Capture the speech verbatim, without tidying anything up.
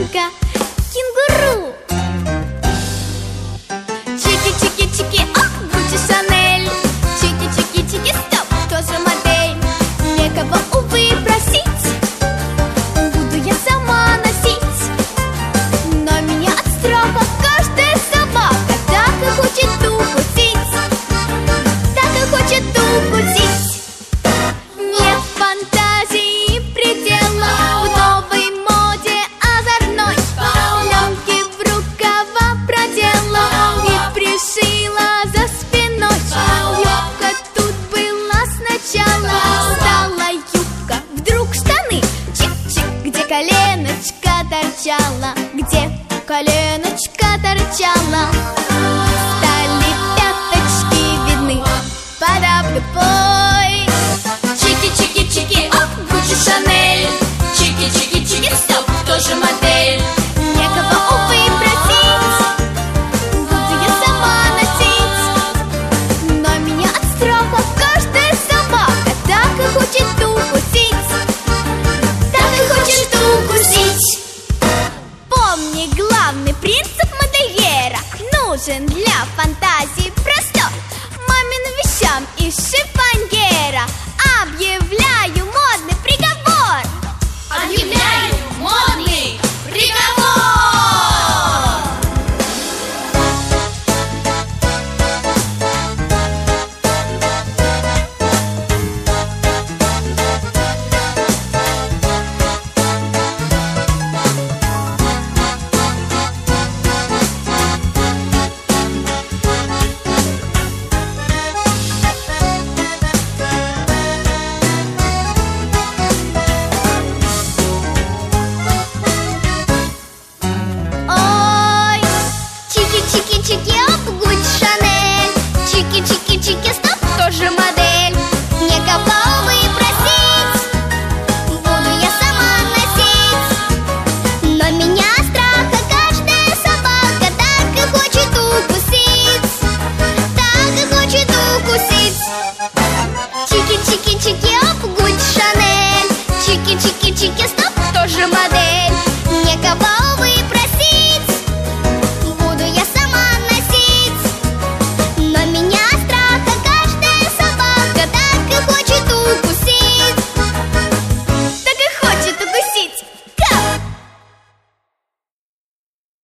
юбка кенгуру. Чики-чики-чики, ок, Гуччи, Шанель. Чики-чики-чики, стоп, кто же модель? Некого, увы, просить, буду я сама носить. Но меня от страха каждая собака так и хочет укусить, так и хочет укусить. Нет фантазии предела в новой моде озорной. Пленки в рукава продела и пришила за спиной. Юбка тут была сначала, стала юбка вдруг штаны. Чик-чик, где коленочка торчала, где коленочка торчала, стали пяточки видны под обдупой. Чики-чики-чики, оп, Гуччи, Шанель. Чики-чики-чики, стоп, кто же модель?